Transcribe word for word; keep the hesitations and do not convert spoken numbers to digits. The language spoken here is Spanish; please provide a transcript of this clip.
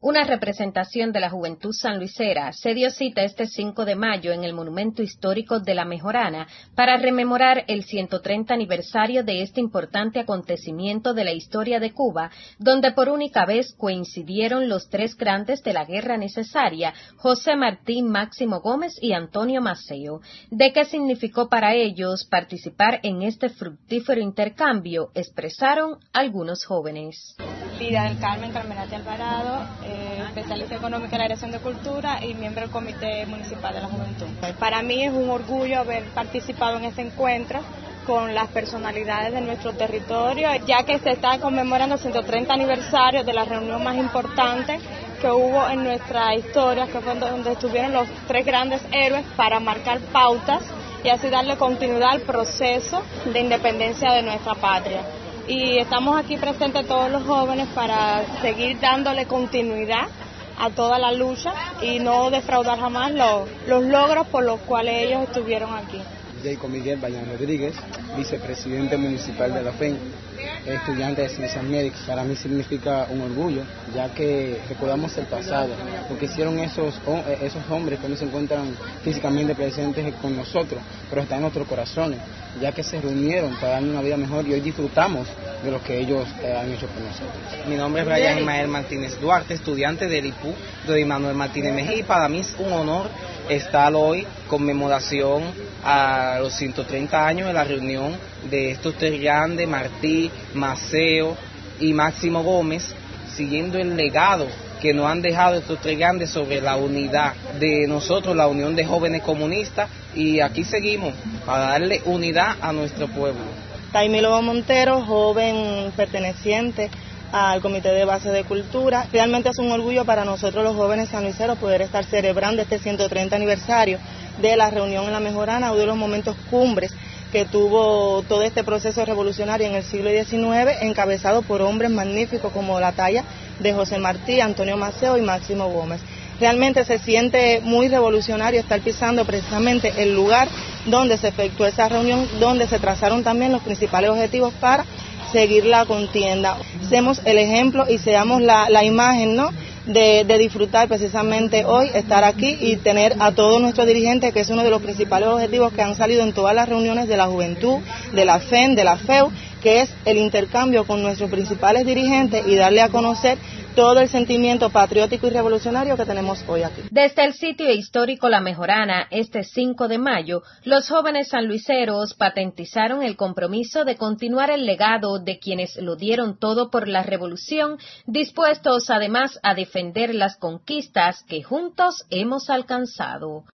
Una representación de la juventud sanluisera se dio cita este cinco de mayo en el Monumento Histórico de La Mejorana para rememorar el ciento treinta aniversario de este importante acontecimiento de la historia de Cuba, donde por única vez coincidieron los tres grandes de la guerra necesaria, José Martí, Máximo Gómez y Antonio Maceo. ¿De qué significó para ellos participar en este fructífero intercambio? Expresaron algunos jóvenes. Lidia del Carmen Carmenati Alvarado, eh, especialista económica en la Dirección de Cultura y miembro del Comité Municipal de la Juventud. Para mí es un orgullo haber participado en este encuentro con las personalidades de nuestro territorio, ya que se está conmemorando el ciento treinta aniversario de la reunión más importante que hubo en nuestra historia, que fue donde estuvieron los tres grandes héroes para marcar pautas y así darle continuidad al proceso de independencia de nuestra patria. Y estamos aquí presentes todos los jóvenes para seguir dándole continuidad a toda la lucha y no defraudar jamás los, los logros por los cuales ellos estuvieron aquí. Jacob Miguel Bayán Rodríguez, vicepresidente municipal de la F E N, estudiante de Ciencias Médicas. Para mí significa un orgullo, ya que recordamos el pasado, lo que hicieron esos, esos hombres que no se encuentran físicamente presentes con nosotros, pero están en nuestros corazones, ya que se reunieron para darnos una vida mejor y hoy disfrutamos de lo que ellos eh, han hecho con nosotros. Mi nombre es Brian Ismael Martínez Duarte, estudiante del I P U de Immanuel Martínez Mejía, y para mí es un honor estar hoy conmemoración a los ciento treinta años de la reunión de estos tres grandes, Martí, Maceo y Máximo Gómez, siguiendo el legado que nos han dejado estos tres grandes sobre la unidad de nosotros, la Unión de Jóvenes Comunistas, y aquí seguimos para darle unidad a nuestro pueblo. Taimilo Montero, joven perteneciente al Comité de Base de Cultura. Realmente es un orgullo para nosotros los jóvenes sanluiseros poder estar celebrando este ciento treinta aniversario de la reunión en La Mejorana, uno de los momentos cumbres que tuvo todo este proceso revolucionario en el siglo diecinueve, encabezado por hombres magníficos como la talla de José Martí, Antonio Maceo y Máximo Gómez. Realmente se siente muy revolucionario estar pisando precisamente el lugar donde se efectuó esa reunión, donde se trazaron también los principales objetivos para seguir la contienda. Seamos el ejemplo y seamos la, la imagen, ¿no?, de, de disfrutar precisamente hoy, estar aquí y tener a todos nuestros dirigentes, que es uno de los principales objetivos que han salido en todas las reuniones de la juventud, de la F E N, de la F E U, que es el intercambio con nuestros principales dirigentes y darle a conocer todo el sentimiento patriótico y revolucionario que tenemos hoy aquí. Desde el sitio histórico La Mejorana, este cinco de mayo, los jóvenes sanluiseros patentizaron el compromiso de continuar el legado de quienes lo dieron todo por la revolución, dispuestos además a defender las conquistas que juntos hemos alcanzado.